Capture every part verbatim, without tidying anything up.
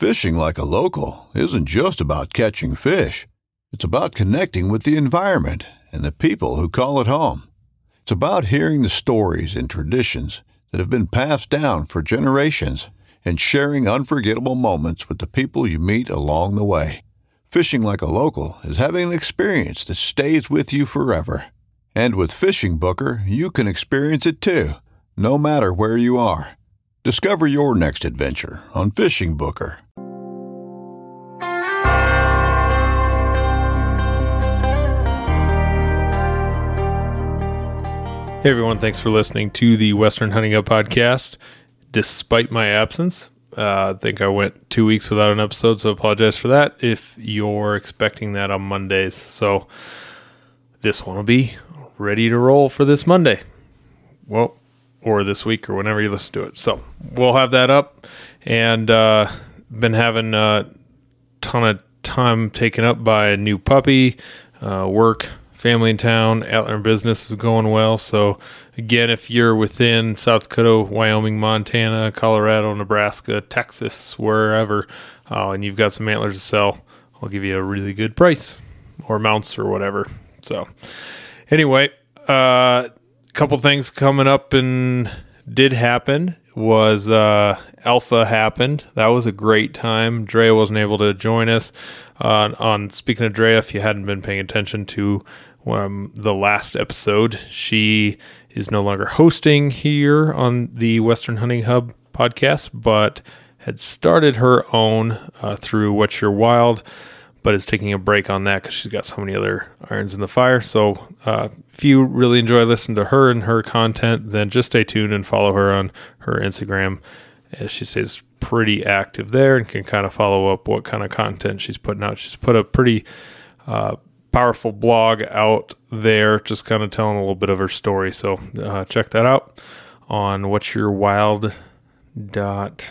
Fishing like a local isn't just about catching fish. It's about connecting with the environment and the people who call it home. It's about hearing the stories and traditions that have been passed down for generations and sharing unforgettable moments with the people you meet along the way. Fishing like a local is having an experience that stays with you forever. And with Fishing Booker, you can experience it too, no matter where you are. Discover your next adventure on Fishing Booker. Hey everyone, thanks for listening to the Western Hunting Hub podcast. Despite my absence, uh, I think I went two weeks without an episode, so I apologize for that if you're expecting that on Mondays. So this one will be ready to roll for this Monday. Well, or this week or whenever you listen to it. So we'll have that up, and uh, been having a ton of time taken up by a new puppy, uh, work, family in town, Antler business is going well. So again, if you're within South Dakota, Wyoming, Montana, Colorado, Nebraska, Texas, wherever, uh, and you've got some antlers to sell, I'll give you a really good price, or mounts or whatever. So anyway, a uh, couple things coming up and did happen was uh, Alpha happened. That was a great time. Drea wasn't able to join us. Uh, on speaking of Drea, if you hadn't been paying attention to Um, the last episode, she is no longer hosting here on the Western Hunting Hub podcast, but had started her own uh, through What's Your Wild, but is taking a break on that because she's got so many other irons in the fire. So uh, if you really enjoy listening to her and her content, then just stay tuned and follow her on her Instagram, as she stays pretty active there and can kind of follow up what kind of content she's putting out. She's put a pretty uh, powerful blog out there, just kind of telling a little bit of her story. So uh, check that out on what's your wild dot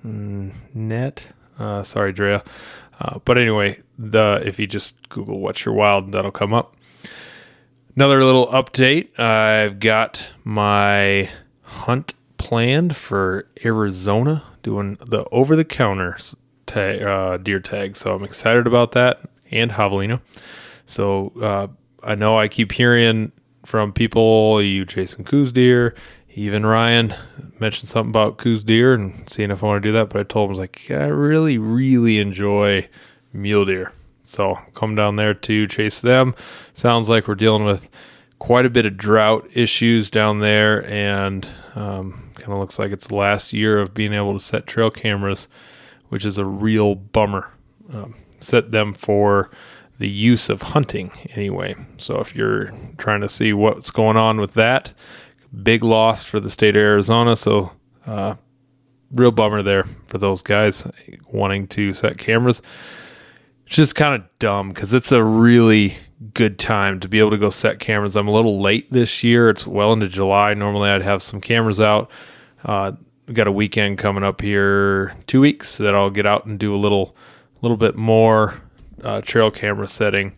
net. Uh, sorry, Drea. Uh, but anyway, the if you just Google What's Your Wild, that'll come up. Another little update. I've got my hunt planned for Arizona, doing the over-the-counter tag, uh, deer tag. So I'm excited about that, and javelina. So uh, I know I keep hearing from people, you chasing Coues deer, even Ryan mentioned something about Coues deer and seeing if I want to do that. But I told him, I was like, yeah, I really, really enjoy mule deer. So come down there to chase them. Sounds like we're dealing with quite a bit of drought issues down there, and um, kind of looks like it's the last year of being able to set trail cameras, which is a real bummer. Um, set them for the use of hunting anyway. So if you're trying to see what's going on with that, big loss for the state of Arizona. So uh, real bummer there for those guys wanting to set cameras. It's just kind of dumb because it's a really good time to be able to go set cameras. I'm a little late this year. It's well into July. Normally I'd have some cameras out. Uh, we've got a weekend coming up here, two weeks, that I'll get out and do a little, little bit more Uh, trail camera setting.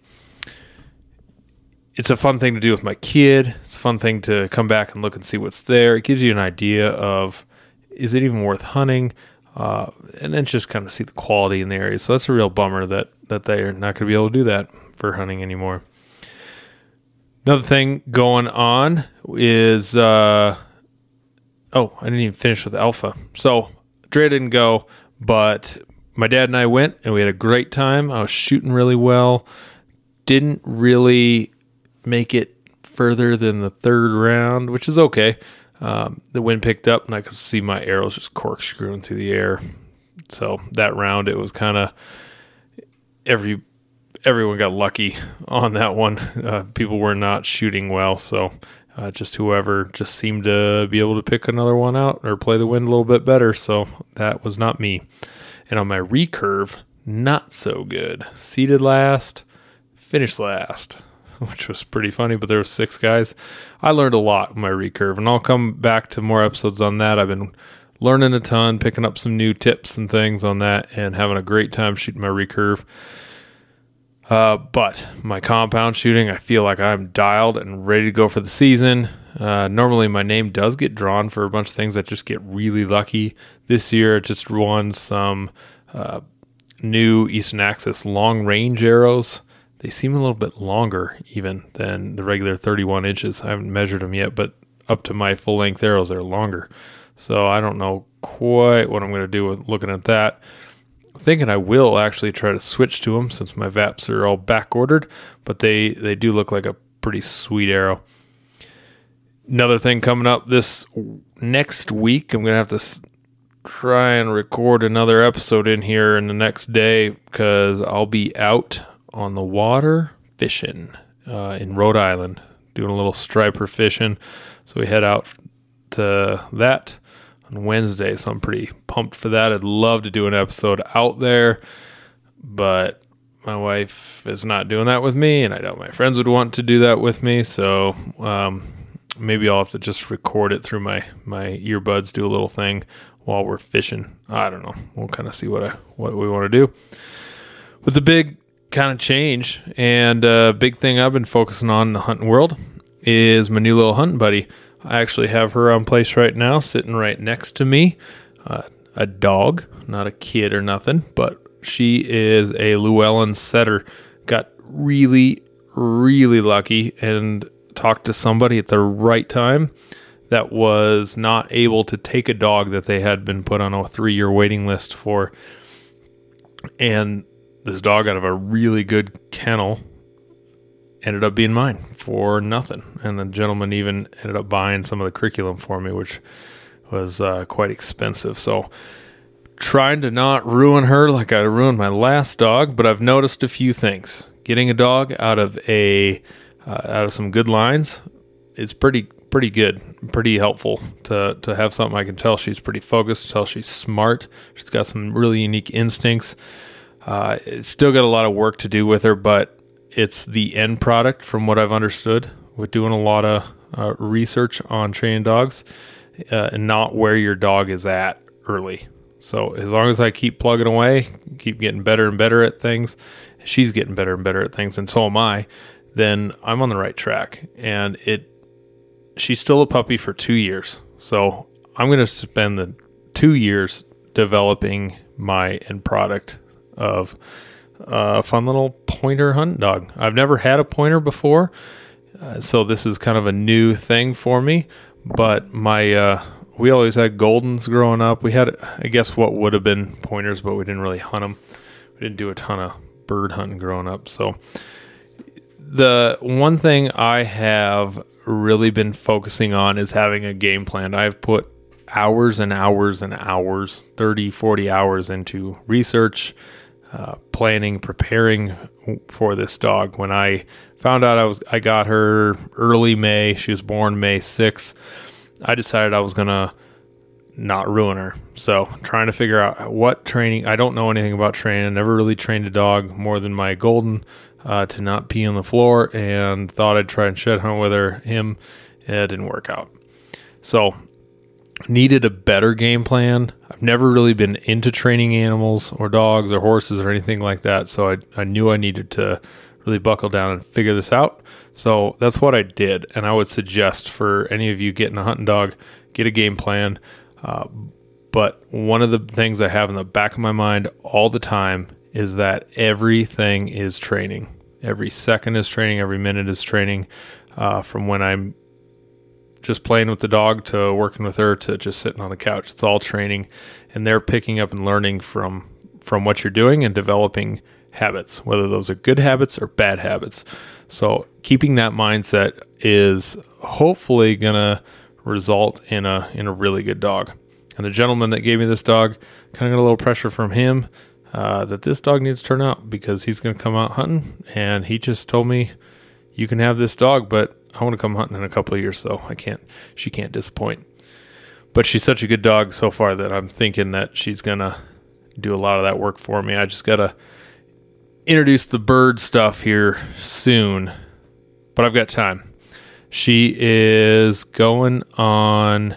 It's a fun thing to do with my kid. It's a fun thing to come back and look and see what's there. It gives you an idea of, is it even worth hunting? Uh, and then just kind of see the quality in the area. So that's a real bummer that, that they're not going to be able to do that for hunting anymore. Another thing going on is, uh, oh, I didn't even finish with Alpha. So Drea didn't go, but my dad and I went, and we had a great time. I was shooting really well. Didn't really make it further than the third round, which is okay. Um, the wind picked up, and I could see my arrows just corkscrewing through the air. So that round, it was kind of every everyone got lucky on that one. Uh, people were not shooting well, so uh, just whoever just seemed to be able to pick another one out or play the wind a little bit better. So that was not me. And on my recurve, not so good. Seated last, finished last, which was pretty funny, but there were six guys. I learned a lot with my recurve, and I'll come back to more episodes on that. I've been learning a ton, picking up some new tips and things on that, and having a great time shooting my recurve. Uh, but my compound shooting, I feel like I'm dialed and ready to go for the season. Uh, normally my name does get drawn for a bunch of things that just get really lucky. This year it just won some uh, new Eastern Axis long range arrows. They seem a little bit longer even than the regular thirty-one inches. I haven't measured them yet, but up to my full length arrows, they're longer. So I don't know quite what I'm going to do with looking at that. I'm thinking I will actually try to switch to them since my V A Ps are all back ordered, but they, they do look like a pretty sweet arrow. Another thing coming up this next week, I'm going to have to s- try and record another episode in here in the next day because I'll be out on the water fishing uh, in Rhode Island, doing a little striper fishing. So we head out to that on Wednesday. So I'm pretty pumped for that. I'd love to do an episode out there, but my wife is not doing that with me, and I doubt my friends would want to do that with me. So um, maybe I'll have to just record it through my, my earbuds, do a little thing while we're fishing. I don't know. We'll kind of see what I, what we want to do. With the big kind of change and uh, big thing I've been focusing on in the hunting world is my new little hunting buddy. I actually have her on place right now, sitting right next to me. Uh, a dog, not a kid or nothing, but she is a Llewellyn setter. Got really, really lucky and talked to somebody at the right time that was not able to take a dog that they had been put on a three-year waiting list for. And this dog out of a really good kennel ended up being mine for nothing. And the gentleman even ended up buying some of the curriculum for me, which was uh, quite expensive. So trying to not ruin her like I ruined my last dog, but I've noticed a few things. Getting a dog out of a uh, out of some good lines is pretty pretty good, pretty helpful to to have something I can tell she's pretty focused, tell she's smart. She's got some really unique instincts. Uh, it's still got a lot of work to do with her, but it's the end product from what I've understood with doing a lot of uh, research on training dogs uh, and not where your dog is at early. So as long as I keep plugging away, keep getting better and better at things, she's getting better and better at things, and so am I, then I'm on the right track. And it, she's still a puppy for two years. So I'm going to spend the two years developing my end product of a fun little pointer hunting dog. I've never had a pointer before, uh, so this is kind of a new thing for me. But my uh, we always had Goldens growing up. We had, I guess, what would have been pointers, but we didn't really hunt them. We didn't do a ton of bird hunting growing up. So the one thing I have really been focusing on is having a game plan. I've put hours and hours and hours, thirty, forty hours into research, Uh, planning, preparing for this dog. When I found out I was, I got her early May. She was born May sixth. I decided I was gonna not ruin her. So trying to figure out what training. I don't know anything about training. I never really trained a dog more than my Golden uh, to not pee on the floor, and thought I'd try and shed hunt with her. Him, it didn't work out. So needed a better game plan. I've never really been into training animals or dogs or horses or anything like that. So I, I knew I needed to really buckle down and figure this out. So that's what I did. And I would suggest for any of you getting a hunting dog, get a game plan. Uh, but one of the things I have in the back of my mind all the time is that everything is training. Every second is training. Every minute is training. Uh, from when I'm just playing with the dog to working with her to just sitting on the couch. It's all training, and they're picking up and learning from from what you're doing and developing habits, whether those are good habits or bad habits. So keeping that mindset is hopefully gonna result in a in a really good dog. And the gentleman that gave me this dog, kind of got a little pressure from him uh, that this dog needs to turn out because he's gonna come out hunting, and he just told me, you can have this dog, but I want to come hunting in a couple of years, so I can't, she can't disappoint. But she's such a good dog so far that I'm thinking that she's going to do a lot of that work for me. I just got to introduce the bird stuff here soon, but I've got time. She is going on,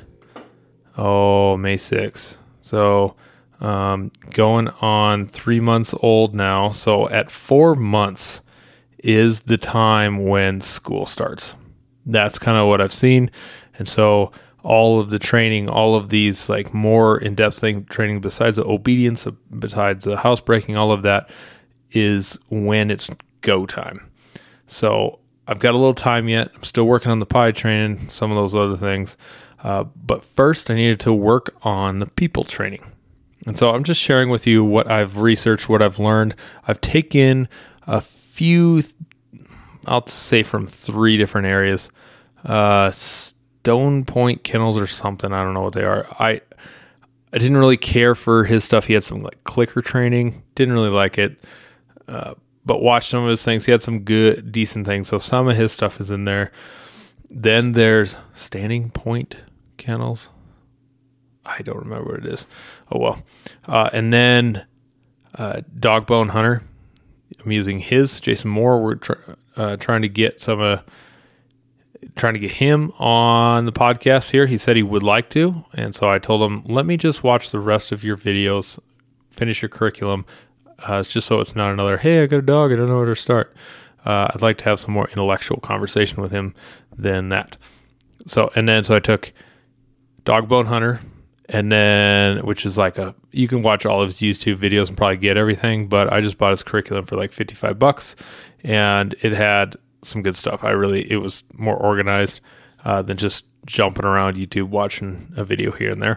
oh, May sixth. So um, going on three months old now. So at four months is the time when school starts. That's kind of what I've seen. And so all of the training, all of these like more in-depth thing training besides the obedience, besides the housebreaking, all of that is when it's go time. So I've got a little time yet. I'm still working on the pie training, some of those other things. Uh, but first I needed to work on the people training. And so I'm just sharing with you what I've researched, what I've learned. I've taken a few, I'll say from three different areas, uh, Stone Point Kennels or something. I don't know what they are. I, I didn't really care for his stuff. He had some like clicker training. Didn't really like it. Uh, but watched some of his things. He had some good, decent things. So some of his stuff is in there. Then there's Standing Point Kennels. I don't remember what it is. Oh, well. Uh, and then uh, Dogbone Hunter. I'm using his. Jason Moore. We're tr- uh, trying to get some, uh, trying to get him on the podcast here. He said he would like to. And so I told him, let me just watch the rest of your videos, finish your curriculum. Uh, it's just so it's not another, hey, I got a dog, I don't know where to start. Uh, I'd like to have some more intellectual conversation with him than that. So, and then, so I took Dogbone Hunter, and then, which is like a, you can watch all of his YouTube videos and probably get everything, but I just bought his curriculum for like fifty-five bucks, and it had some good stuff. I really, it was more organized uh, than just jumping around YouTube watching a video here and there.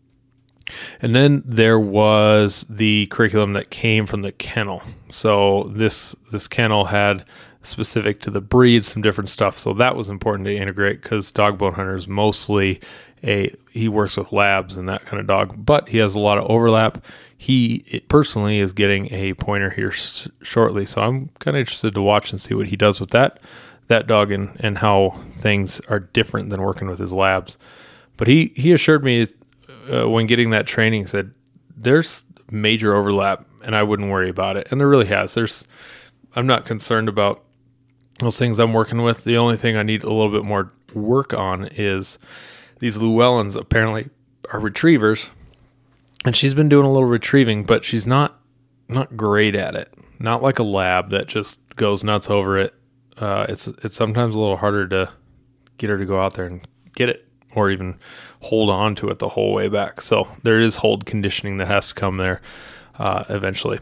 And then there was the curriculum that came from the kennel. So this this kennel had specific to the breed, some different stuff. So that was important to integrate because Dogbone Hunter is mostly a, he works with labs and that kind of dog, but he has a lot of overlap. He it personally is getting a pointer here s- shortly. So I'm kind of interested to watch and see what he does with that, that dog and, and how things are different than working with his labs. But he, he assured me Uh, when getting that training, said there's major overlap and I wouldn't worry about it. And there really has. There's, I'm not concerned about those things I'm working with. The only thing I need a little bit more work on is these Llewellyns apparently are retrievers, and she's been doing a little retrieving, but she's not, not great at it. Not like a lab that just goes nuts over it. Uh, it's, it's sometimes a little harder to get her to go out there and get it, or even hold on to it the whole way back. So there is hold conditioning that has to come there uh, eventually.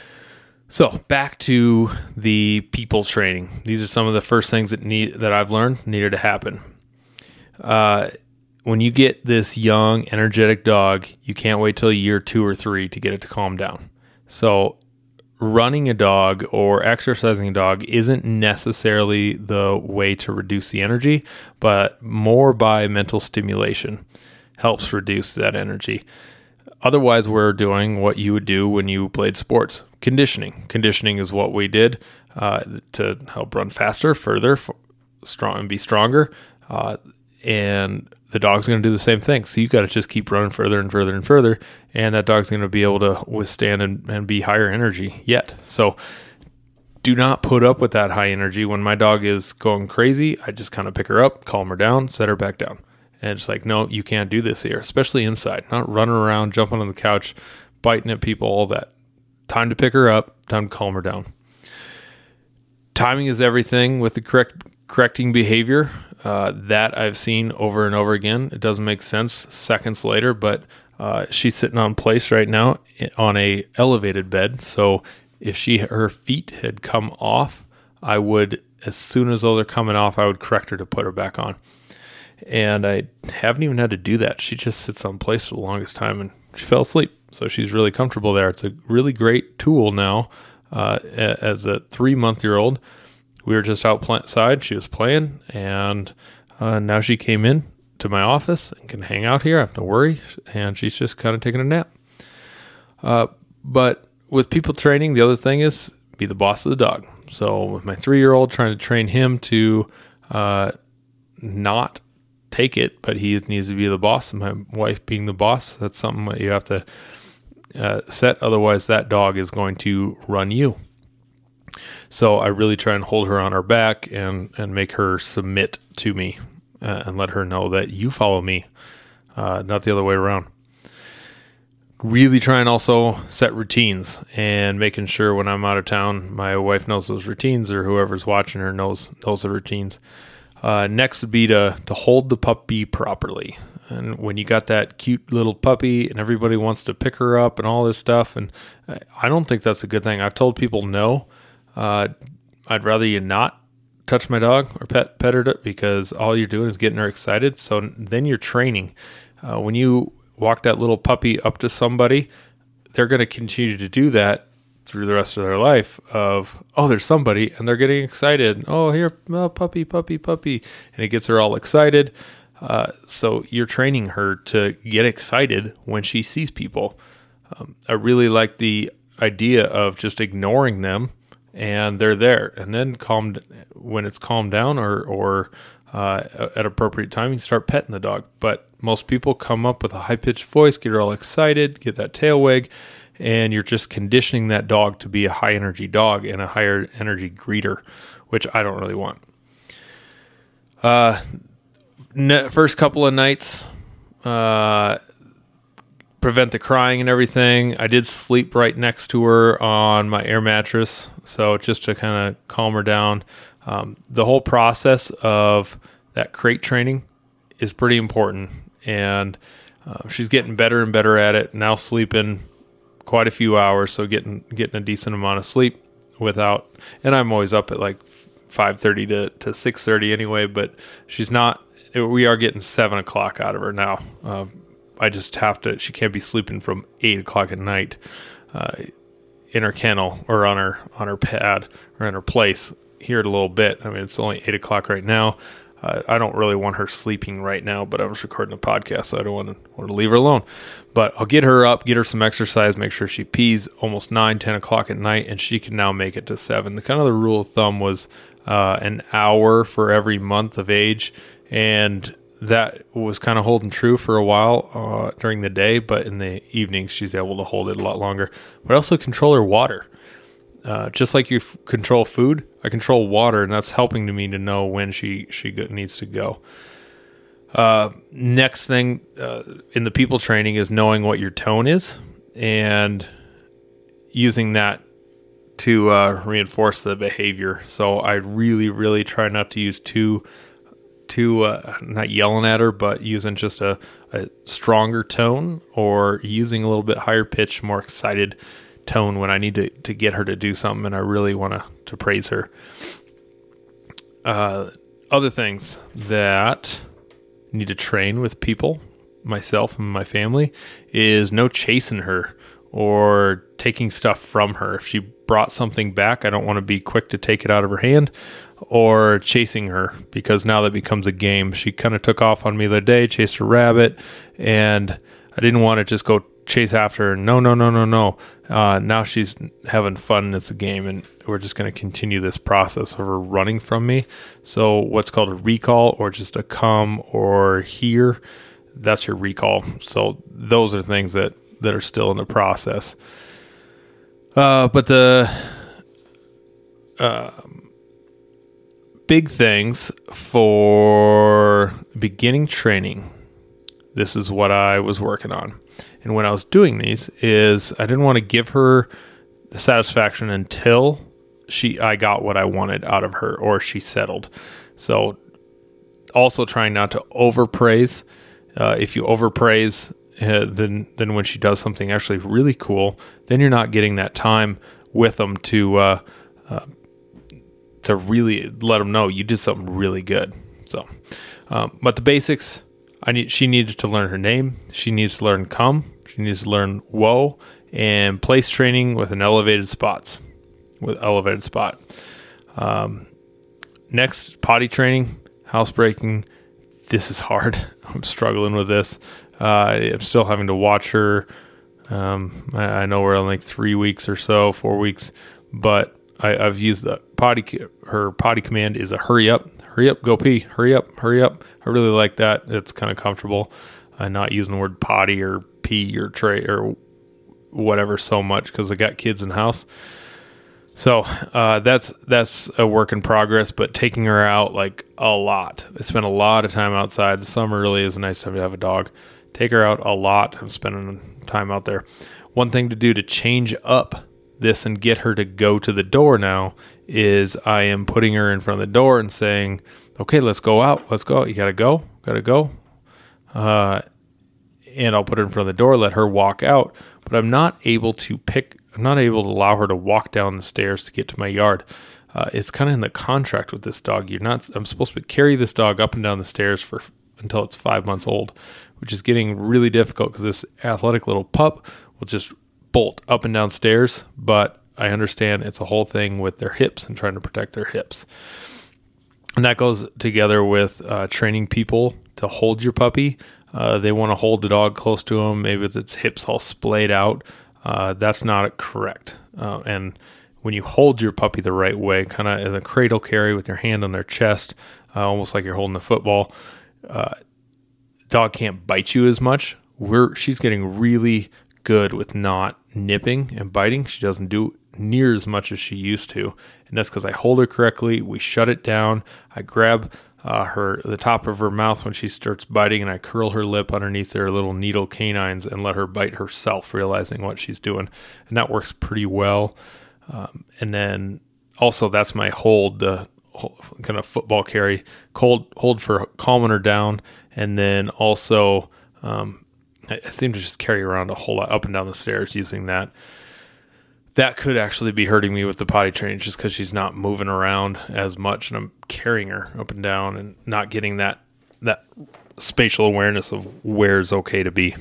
So back to the people training. These are some of the first things that need that I've learned needed to happen. Uh, when you get this young, energetic dog, you can't wait till year two or three to get it to calm down. So running a dog or exercising a dog isn't necessarily the way to reduce the energy, but more by mental stimulation helps reduce that energy. Otherwise, we're doing what you would do when you played sports. Conditioning. Conditioning is what we did uh, to help run faster, further, f- strong, and be stronger. Uh, and the dog's going to do the same thing. So you got to just keep running further and further and further, and that dog's going to be able to withstand and, and be higher energy yet. So do not put up with that high energy. When my dog is going crazy, I just kind of pick her up, calm her down, set her back down. And it's like, no, you can't do this here, especially inside. Not running around, jumping on the couch, biting at people, all that. Time to pick her up, time to calm her down. Timing is everything with the correct correcting behavior. Uh, that I've seen over and over again. It doesn't make sense seconds later, but uh, she's sitting on place right now on a elevated bed. So if she her feet had come off, I would, as soon as those are coming off, I would correct her to put her back on. And I haven't even had to do that. She just sits on place for the longest time, and she fell asleep. So she's really comfortable there. It's a really great tool now. Uh, as a three-month-year-old, we were just outside. She was playing, and uh, now she came in to my office and can hang out here. I have to worry, and she's just kind of taking a nap. Uh, but with people training, the other thing is be the boss of the dog. So with my three-year-old, trying to train him to uh, not take it, but he needs to be the boss, and my wife being the boss, that's something that you have to uh, set. Otherwise, that dog is going to run you. So I really try and hold her on her back and, and make her submit to me uh, and let her know that you follow me, uh, not the other way around. Really try and also set routines and making sure when I'm out of town, my wife knows those routines, or whoever's watching her knows, knows the routines. Uh, next would be to to hold the puppy properly. And when you got that cute little puppy and everybody wants to pick her up and all this stuff, and I don't think that's a good thing. I've told people no. Uh, I'd rather you not touch my dog or pet pet her because all you're doing is getting her excited. So then you're training. Uh, when you walk that little puppy up to somebody, they're going to continue to do that through the rest of their life of, oh, there's somebody, and they're getting excited. Oh, here, oh, puppy, puppy, puppy. And it gets her all excited. Uh, so you're training her to get excited when she sees people. Um, I really like the idea of just ignoring them and they're there, and then calm when it's calmed down or, or uh, at appropriate time, you start petting the dog. But most people come up with a high pitched voice, get her all excited, get that tail wag, and you're just conditioning that dog to be a high energy dog and a higher energy greeter, which I don't really want. Uh, First couple of nights, uh, prevent the crying and everything. I did sleep right next to her on my air mattress, so just to kind of calm her down. Um, the whole process of that crate training is pretty important, and uh, she's getting better and better at it. Now sleeping quite a few hours, so getting getting a decent amount of sleep without. And I'm always up at like five thirty to to six thirty anyway, but she's not. We are getting seven o'clock out of her now. Uh, I just have to, she can't be sleeping from eight o'clock at night uh, in her kennel or on her, on her pad or in her place here in a little bit. I mean, it's only eight o'clock right now. Uh, I don't really want her sleeping right now, but I was recording a podcast, so I don't want to, want to leave her alone. But I'll get her up, get her some exercise, make sure she pees almost nine, ten o'clock at night, and she can now make it to seven. The kind of the rule of thumb was uh, an hour for every month of age. And that was kind of holding true for a while uh, during the day, but in the evenings, she's able to hold it a lot longer. But also control her water. Uh, just like you f- control food, I control water, and that's helping to me to know when she, she go- needs to go. Uh, next thing uh, in the people training is knowing what your tone is and using that to uh, reinforce the behavior. So I really, really try not to use too... to uh, not yelling at her, but using just a, a stronger tone or using a little bit higher pitch, more excited tone when I need to, to get her to do something and I really want to, to praise her. Uh, other things that need to train with people, myself and my family, is no chasing her or taking stuff from her. If she brought something back, I don't want to be quick to take it out of her hand or chasing her, because now that becomes a game. She kind of took off on me the other day, chased a rabbit, and I didn't want to just go chase after her. No, no, no, no, no. Uh, now she's having fun and it's a game, and we're just going to continue this process of her running from me. So what's called a recall, or just a come or here, that's your recall. So those are things that, that are still in the process. Uh, but the uh, big things for beginning training, this is what I was working on. And when I was doing these is I didn't want to give her the satisfaction until she I got what I wanted out of her or she settled. So also trying not to overpraise. Uh, if you overpraise, uh, then then when she does something actually really cool, then you're not getting that time with them to uh, uh, to really let them know you did something really good. So, um, but the basics, I need. She needed to learn her name. She needs to learn come. She needs to learn whoa, and place training with an elevated spots, with elevated spot. Um, next, potty training, housebreaking. This is hard. I'm struggling with this. Uh, I'm still having to watch her. Um, I, I know we're on like three weeks or so, four weeks, but I, I've used the potty. Her potty command is a hurry up, hurry up, go pee, hurry up, hurry up. I really like that. It's kind of comfortable. I'm not using the word potty or pee or tray or whatever so much because I got kids in the house. So uh, that's that's a work in progress, but taking her out like a lot. I spend a lot of time outside. The summer really is a nice time to have a dog. Take her out a lot. I'm spending time out there. One thing to do to change up this and get her to go to the door now is I am putting her in front of the door and saying, okay, let's go out. Let's go. You got to go. Got to go. Uh, and I'll put her in front of the door, let her walk out. But I'm not able to pick, I'm not able to allow her to walk down the stairs to get to my yard. Uh, it's kind of in the contract with this dog. You're not, I'm supposed to carry this dog up and down the stairs for until it's five months old, which is getting really difficult because this athletic little pup will just bolt up and down stairs. But I understand it's a whole thing with their hips and trying to protect their hips. And that goes together with uh, training people to hold your puppy. Uh, they want to hold the dog close to them. Maybe it's its hips all splayed out. Uh, that's not correct. Uh, and when you hold your puppy the right way, kind of in a cradle carry with your hand on their chest, uh, almost like you're holding a football, uh, dog can't bite you as much. We're she's getting really good with not nipping and biting. She doesn't do near as much as she used to, and that's because I hold her correctly. We shut it down. I grab uh, her the top of her mouth when she starts biting, and I curl her lip underneath their little needle canines and let her bite herself, realizing what she's doing, and that works pretty well. Um, and then also that's my hold, the kind of football carry, hold hold for calming her down, and then also um, I, I seem to just carry around a whole lot up and down the stairs using that. That could actually be hurting me with the potty training just because she's not moving around as much, and I'm carrying her up and down and not getting that that spatial awareness of where's okay to be.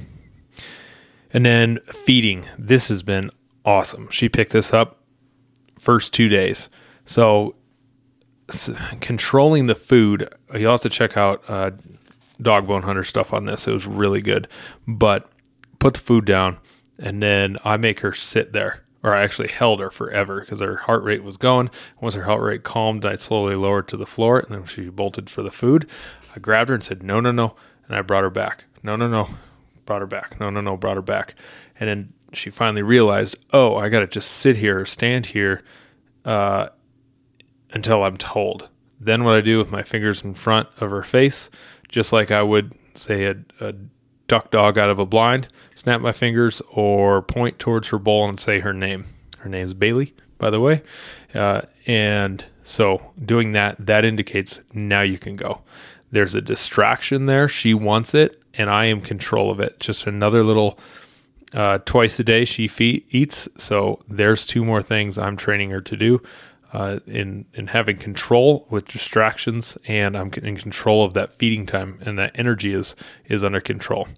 And then feeding. This has been awesome. She picked this up first two days. So s- controlling the food, you'll have to check out uh, Dog Bone Hunter stuff on this. It was really good. But put the food down, and then I make her sit there. Or I actually held her forever because her heart rate was going. Once her heart rate calmed, I slowly lowered to the floor, and then she bolted for the food. I grabbed her and said, no, no, no. And I brought her back. No, no, no. Brought her back. No, no, no. Brought her back. And then she finally realized, oh, I got to just sit here or stand here uh, until I'm told. Then what I do with my fingers in front of her face, just like I would say a, a duck dog out of a blind, snap my fingers or point towards her bowl and say her name. Her name's Bailey, by the way. Uh, and so doing that, that indicates now you can go. There's a distraction there. She wants it, and I am in control of it. Just another little uh, twice a day she fe- eats. So there's two more things I'm training her to do uh, in, in having control with distractions, and I'm in control of that feeding time, and that energy is, is under control.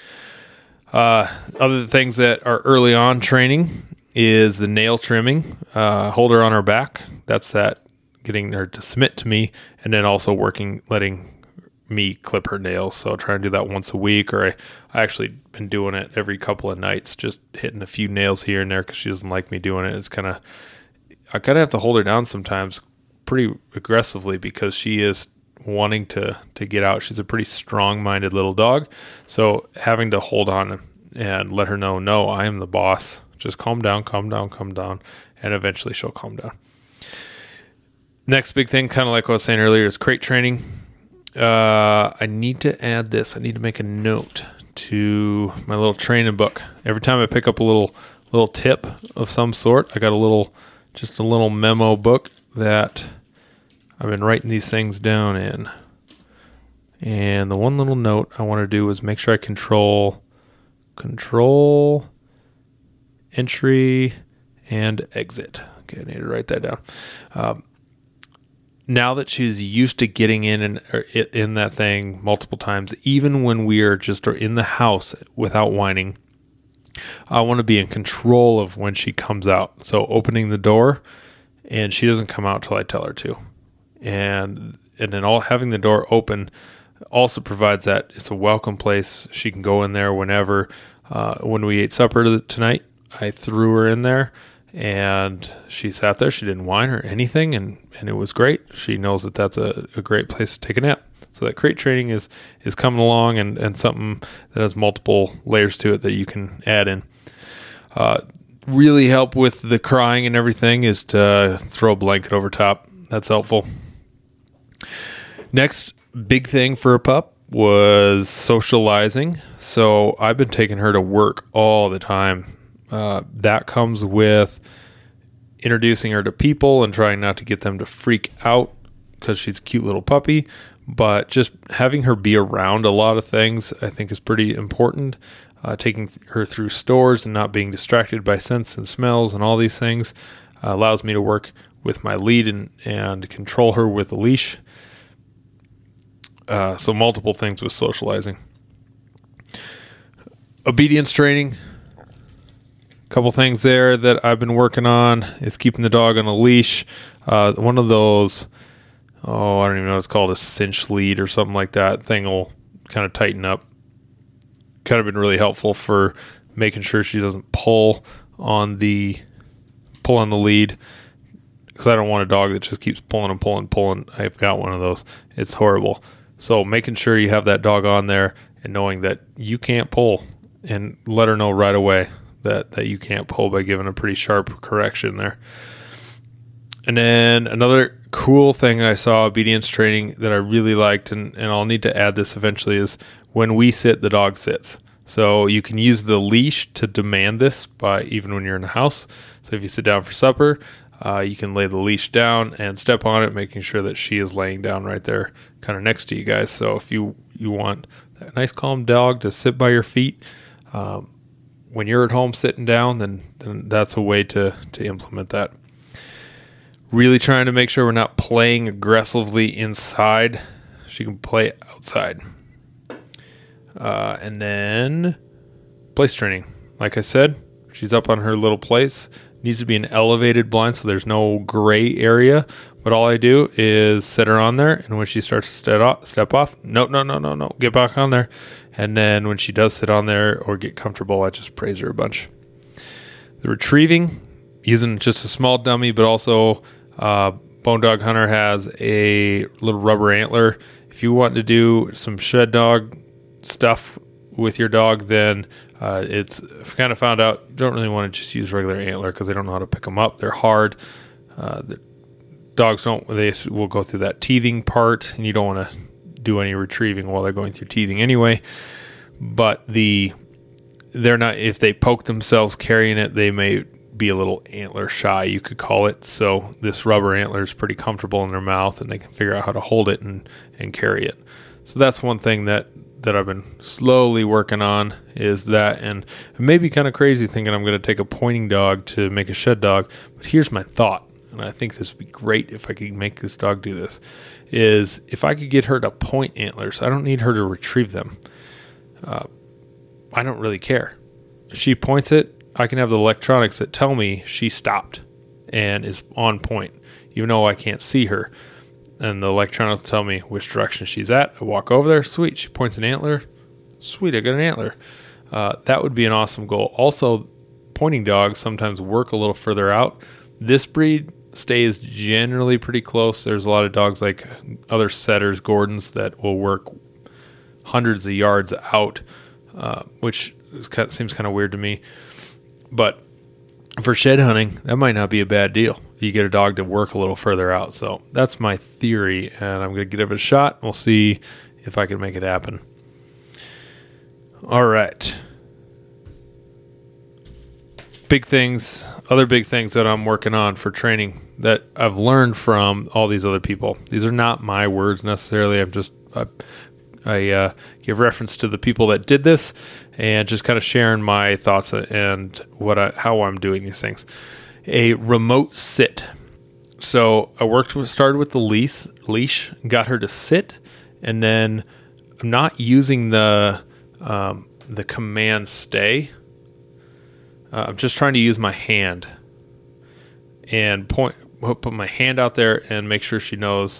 Uh, other things that are early on training is the nail trimming. Uh, hold her on her back. That's that getting her to submit to me, and then also working, letting me clip her nails. So try and do that once a week, or I, I actually been doing it every couple of nights, just hitting a few nails here and there because she doesn't like me doing it. It's kind of, I kind of have to hold her down sometimes pretty aggressively because she is wanting to to get out. She's a pretty strong-minded little dog, so having to hold on and let her know, no, I am the boss. Just calm down, calm down, calm down, and eventually she'll calm down. Next big thing, kind of like what I was saying earlier, is crate training. Uh, I need to add this. I need to make a note to my little training book. Every time I pick up a little little tip of some sort, I got a little, just a little memo book that I've been writing these things down in. And the one little note I want to do is make sure I control control entry and exit. Okay, I need to write that down. Um, now that she's used to getting in and or in that thing multiple times, even when we are just in the house without whining, I want to be in control of when she comes out. So opening the door, and she doesn't come out till I tell her to. And and then all having the door open also provides that it's a welcome place. She can go in there whenever. Uh, when we ate supper tonight, I threw her in there, and she sat there. She didn't whine or anything, and, and it was great. She knows that that's a, a great place to take a nap. So that crate training is is coming along, and, and something that has multiple layers to it that you can add in. Uh, really help with the crying and everything is to throw a blanket over top. That's helpful. Next big thing for a pup was socializing. So I've been taking her to work all the time. Uh, that comes with introducing her to people and trying not to get them to freak out, because she's a cute little puppy, but just having her be around a lot of things, I think, is pretty important. Uh, taking her through stores and not being distracted by scents and smells and all these things uh, allows me to work with my lead and, and control her with a leash. Uh, so multiple things with socializing. Obedience training. A couple things there that I've been working on is keeping the dog on a leash. Uh, one of those, oh, I don't even know what it's called, a cinch lead or something like that. Thing will kind of tighten up. Kind of been really helpful for making sure she doesn't pull on the pull on the lead, because I don't want a dog that just keeps pulling and pulling and pulling. I've got one of those. It's horrible. So making sure you have that dog on there and knowing that you can't pull, and let her know right away that, that you can't pull by giving a pretty sharp correction there. And then another cool thing I saw obedience training that I really liked, and, and I'll need to add this eventually, is when we sit, the dog sits. So you can use the leash to demand this by even when you're in the house. So if you sit down for supper, uh, you can lay the leash down and step on it, making sure that she is laying down right there kind of next to you guys. So if you, you want that nice calm dog to sit by your feet, um, when you're at home sitting down, then, then that's a way to, to implement that. Really trying to make sure we're not playing aggressively inside. She can play outside. Uh, and then place training. Like I said, she's up on her little place. Needs to be an elevated blind so there's no gray area. But all I do is set her on there, and when she starts to step off, step off, no, no, no, no, no, get back on there. And then when she does sit on there or get comfortable, I just praise her a bunch. The retrieving, using just a small dummy, but also uh, Bone Dog Hunter has a little rubber antler. If you want to do some shed dog stuff with your dog, then uh, it's I've kind of found out you don't really want to just use regular antler because they don't know how to pick them up. They're hard. Uh, the dogs don't, they will go through that teething part, and you don't want to do any retrieving while they're going through teething anyway. But the they're not, if they poke themselves carrying it, they may be a little antler shy, you could call it. So this rubber antler is pretty comfortable in their mouth, and they can figure out how to hold it and, and carry it. So that's one thing that that I've been slowly working on, is that. And it may be kind of crazy thinking I'm going to take a pointing dog to make a shed dog, but here's my thought, and I think this would be great if I could make this dog do this, is if I could get her to point antlers, I don't need her to retrieve them. Uh, I don't really care. If she points it, I can have the electronics that tell me she stopped and is on point, even though I can't see her. And the electronics tell me which direction she's at. I walk over there. Sweet. She points an antler. Sweet. I got an antler. Uh, that would be an awesome goal. Also, pointing dogs sometimes work a little further out. This breed stays generally pretty close. There's a lot of dogs like other setters, Gordons, that will work hundreds of yards out, uh, which is kind of, seems kind of weird to me. But for shed hunting, that might not be a bad deal. You get a dog to work a little further out. So that's my theory, and I'm going to give it a shot. We'll see if I can make it happen. All right. Big things, other big things that I'm working on for training that I've learned from all these other people. These are not my words necessarily. I'm just, I, I uh, give reference to the people that did this, and just kind of sharing my thoughts and what I, how I'm doing these things. A remote sit. So I worked with, started with the leash, leash, got her to sit, and then I'm not using the um, the command stay. Uh, I'm just trying to use my hand and point, put my hand out there and make sure she knows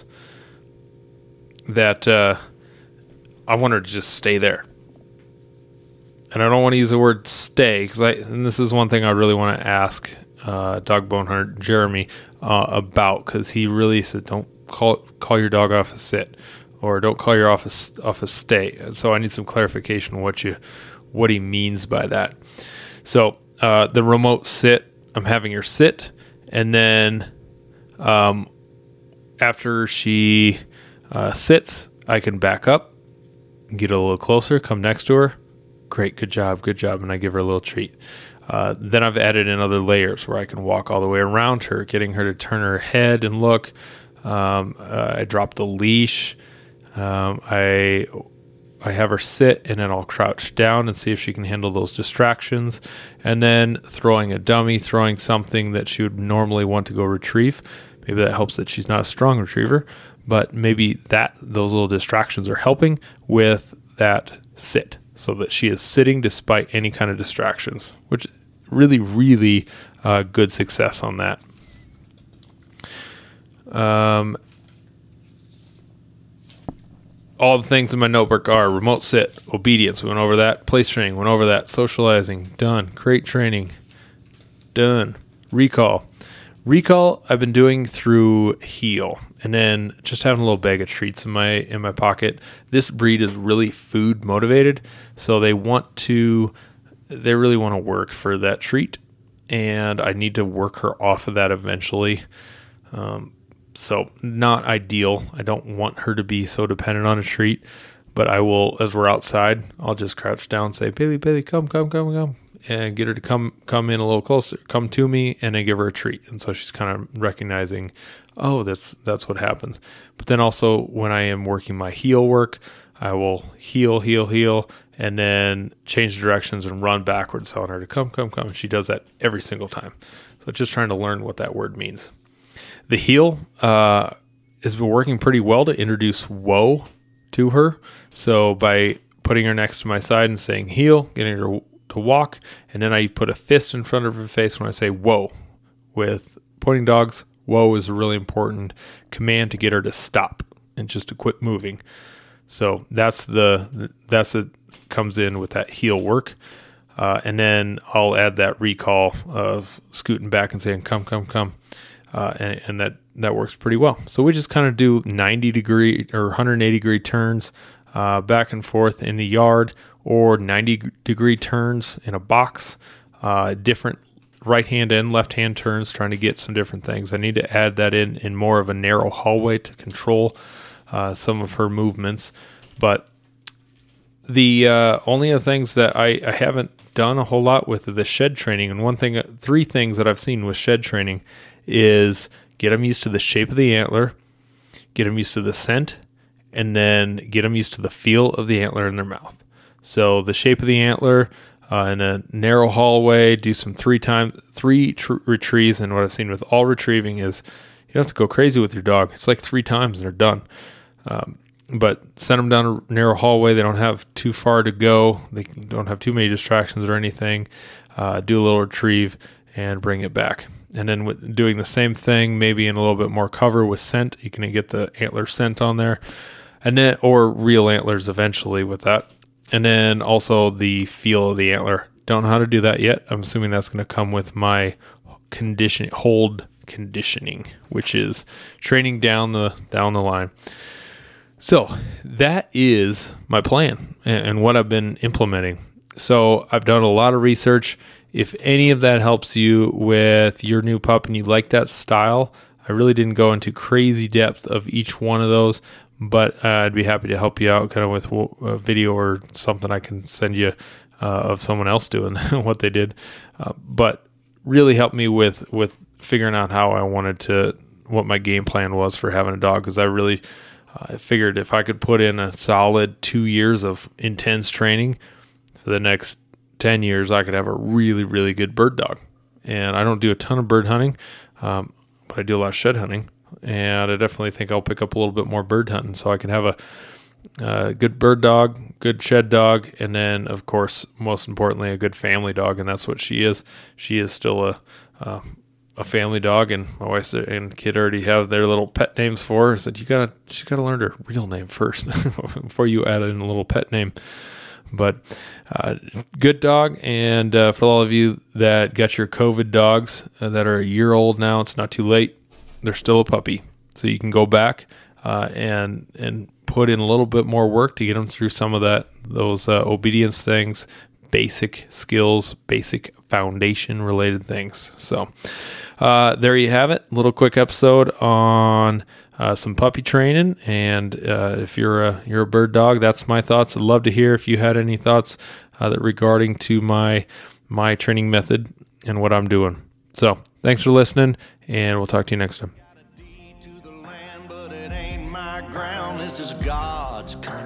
that uh, I want her to just stay there. And I don't want to use the word stay, because I, and this is one thing I really want to ask uh, Dog Bone Hunter Jeremy uh, about, because he really said, don't call call your dog off a sit, or don't call your office off a stay. And so I need some clarification on what you what he means by that. So uh, the remote sit, I'm having her sit, and then um, after she uh, sits, I can back up, get a little closer, come next to her. Great, good job, good job, and I give her a little treat. Uh, then I've added in other layers where I can walk all the way around her, getting her to turn her head and look, Um, uh, I drop the leash. Um, I I have her sit, and then I'll crouch down and see if she can handle those distractions. And then throwing a dummy, throwing something that she would normally want to go retrieve. Maybe that helps that she's not a strong retriever, but maybe that those little distractions are helping with that sit, so that she is sitting despite any kind of distractions, which really, really uh, good success on that. Um, all the things in my notebook are remote sit, obedience, we went over that, place training, went over that, socializing, done, crate training, done, recall. Recall I've been doing through Heel, and then just having a little bag of treats in my in my pocket. This breed is really food motivated, so they want to they really want to work for that treat, and I need to work her off of that eventually. Um, so not ideal. I don't want her to be so dependent on a treat, but I will, as we're outside, I'll just crouch down and say, Bailey, Bailey, come, come, come, come. And get her to come come in a little closer, come to me, and then give her a treat. And so she's kind of recognizing, oh, that's that's what happens. But then also when I am working my heel work, I will heel, heel, heel, and then change directions and run backwards, telling her to come, come, come. And she does that every single time. So just trying to learn what that word means. The heel uh, has been working pretty well to introduce whoa to her. So by putting her next to my side and saying heel, getting her to walk, and then I put a fist in front of her face when I say whoa. With pointing dogs, whoa is a really important command to get her to stop and just to quit moving. So that's the that's it comes in with that heel work. Uh, and then I'll add that recall of scooting back and saying come, come, come. Uh, and, and that, that works pretty well. So we just kind of do ninety degree or one hundred eighty degree turns uh, back and forth in the yard, or ninety degree turns in a box, uh, different right hand and left hand turns, trying to get some different things. I need to add that in in more of a narrow hallway to control uh, some of her movements. But the uh, only other things that I, I haven't done a whole lot with the shed training, and one thing, three things that I've seen with shed training is get them used to the shape of the antler, get them used to the scent, and then get them used to the feel of the antler in their mouth. So the shape of the antler uh, in a narrow hallway, do some three times, three tr- retrieves. And what I've seen with all retrieving is you don't have to go crazy with your dog. It's like three times and they're done. Um, but send them down a narrow hallway. They don't have too far to go. They don't have too many distractions or anything. Uh, do a little retrieve and bring it back. And then with doing the same thing, maybe in a little bit more cover with scent, you can get the antler scent on there, and then or real antlers eventually with that. And then also the feel of the antler. Don't know how to do that yet. I'm assuming that's going to come with my condition hold conditioning, which is training down the down the line. So that is my plan and, and what I've been implementing. So I've done a lot of research. If any of that helps you with your new pup and you like that style, I really didn't go into crazy depth of each one of those, but uh, I'd be happy to help you out kind of with a video or something I can send you uh, of someone else doing what they did. Uh, but really helped me with, with figuring out how I wanted to, what my game plan was for having a dog, because I really uh, figured if I could put in a solid two years of intense training for the next ten years, I could have a really, really good bird dog. And I don't do a ton of bird hunting, um, but I do a lot of shed hunting. And I definitely think I'll pick up a little bit more bird hunting so I can have a, a good bird dog, good shed dog, and then, of course, most importantly, a good family dog. And that's what she is. She is still a uh, a family dog, and my wife and kid already have their little pet names for her. I said, you gotta, she gotta learn her real name first before you add in a little pet name. But uh, good dog, and uh, for all of you that got your COVID dogs uh, that are a year old now, it's not too late. They're still a puppy, so you can go back uh, and and put in a little bit more work to get them through some of that those uh, obedience things, basic skills, basic foundation related things. So uh, there you have it. A little quick episode on Uh, some puppy training, and uh, if you're a you're a bird dog, that's my thoughts. I'd love to hear if you had any thoughts uh, that regarding to my my training method and what I'm doing. So thanks for listening, and we'll talk to you next time. This is God's country.